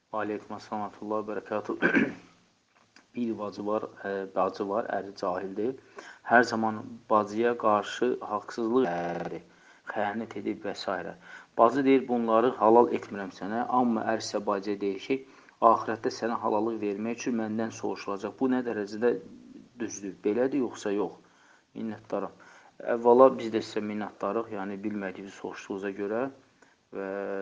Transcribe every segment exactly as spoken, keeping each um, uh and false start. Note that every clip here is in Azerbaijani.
Aleyküm əssalam və bərəkatuhu. Bir bacı var, ə, bacı var, əri cahildir. Hər zaman bacıya qarşı haqsızlıq edir, xəyanət edib və s. Bacı deyir, bunları halal etmirəm sənə, amma ər isə bacıya deyir ki, axirətdə sənə halallıq vermək üçün məndən soruşulacaq. Bu nə dərəcədə düzdür? Belədir, yoxsa yox? Minnətdaram. Əvvəla biz də sizə minnətdarıq, yəni bilmədiyinizi soruşduğunuza görə. Və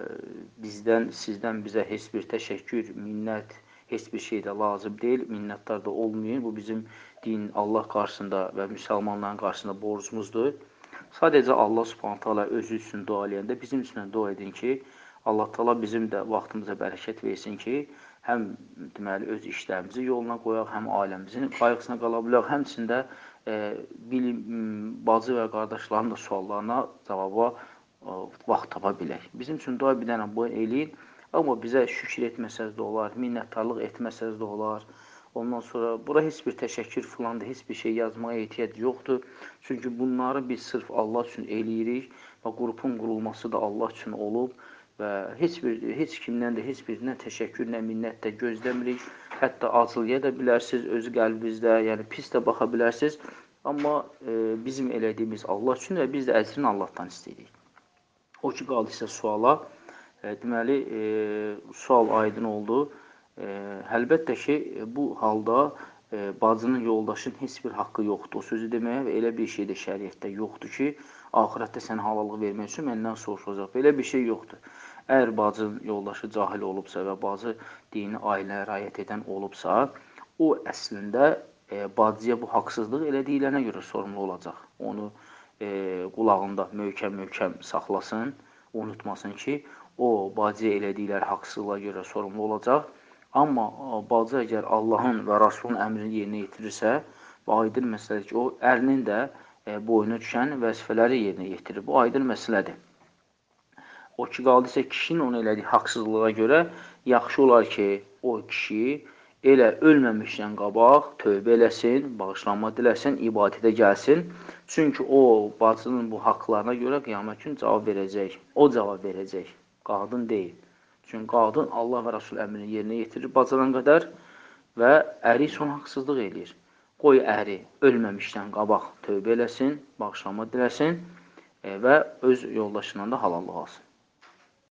bizdən, sizdən bizə heç bir təşəkkür, minnət, heç bir şey də lazım deyil. Minnətdar da olmayın. Bu bizim din, Allah qarşısında və müsəlmanların qarşısında borcumuzdur. Sadəcə Allah Subhanahu taala özü üçün dua eləyəndə bizim üçün dua edin ki, Allah taala bizim də vaxtımıza bərəkət versin ki, həm deməli öz işlərimizi yoluna qoyaq, həm ailəmizin qayğısına qala bilək, həmçində e, bilim, bacı və qardaşların da suallarına cavaba vaxt tapa bilək. Bizim üçün dua bir dənə boyun eləyin, amma bizə şükür etməsəz də olar, minnətdarlıq etməsəz də olar. Ondan sonra bura heç bir təşəkkür filan da, heç bir şey yazmağa ehtiyac yoxdur. Çünki bunları biz sırf Allah üçün eləyirik və qrupun qurulması da Allah üçün olub və heç bir heç kimdən də heç birindən təşəkkür, nə minnət də gözləmirik. Hətta acılıya da bilərsiniz öz qəlbinizdə, yəni pis də baxa bilərsiniz. Amma e, bizim elədiyimiz Allah üçün və biz də əcrini Allahdan istəyirik. O ki, qaldı isə suala, e, deməli, e, sual aydın oldu. E, əlbəttə ki, bu halda e, bacının, yoldaşın heç bir haqqı yoxdur. O sözü deməyə və elə bir şey də şəriətdə yoxdur ki, axirətdə sənə halallıq vermək üçün məndən soruşulacaq. Belə bir şey yoxdur. Əgər bacının yoldaşı cahil olubsa və bacı dini ailəyə rayət edən olubsa, o əslində e, bacıya bu haqsızlıq elədiklərinə görə sorumlu olacaq. Onu e, qulağında möhkəm-möhkəm saxlasın, unutmasın ki, o bacıya elədikləri haqsızlığa görə sorumlu olacaq. Amma bacı əgər Allahın və Rasulun əmrini yerinə yetirirsə, bu aydın məsələdir ki, o ərinin də e, boyuna düşən vəzifələri yerinə yetirir. Bu aydın məsələdir. O ki, qaldı isə kişinin onu elədiyi haqsızlığa görə yaxşı olar ki, o kişi elə ölməmişdən qabaq tövbə eləsin, bağışlanma diləsin, ibadətə gəlsin. Çünki o, bacının bu haqlarına görə qiyamət gün cavab verəcək. O cavab verəcək, qadın deyil. Çünki qadın Allah və Rasul əmrini yerinə yetirir bacıdan qədər və əri son haqsızlıq eləyir. Qoy əri ölməmişdən qabaq tövbə eləsin, bağışlanma diləsin və öz yoldaşından da halallıq alsın.